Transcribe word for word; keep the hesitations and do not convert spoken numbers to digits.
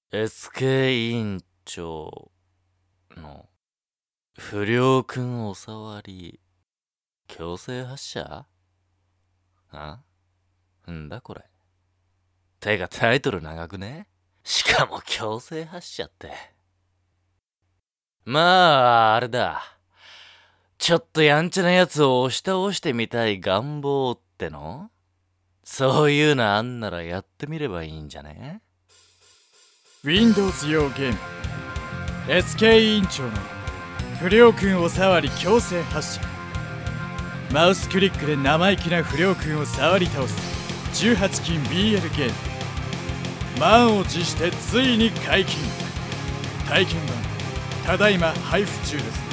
エスケー 委員長の不良くんおさわり強制発射？あ？んだこれ。てかタイトル長くね？しかも強制発射って。まああれだ。ちょっとやんちゃなやつを押し倒してみたい願望っての？そういうのあんならやってみればいいんじゃね？ Windows 用ゲーム エスケー 委員長の不良くんおさわり強制発射。マウスクリックで生意気な不良くんを触り倒すじゅうはち禁 ビーエル ゲーム。満を持してついに解禁。体験版ただいま配布中です。